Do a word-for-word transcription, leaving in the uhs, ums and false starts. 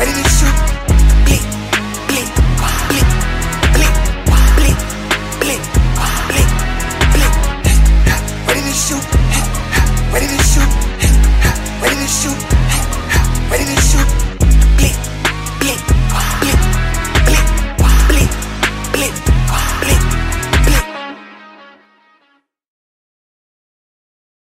ready to shoot. Blick, blick, blick, blick, blick, blick, blick, blick. Ready to shoot, ready to shoot, ready to shoot.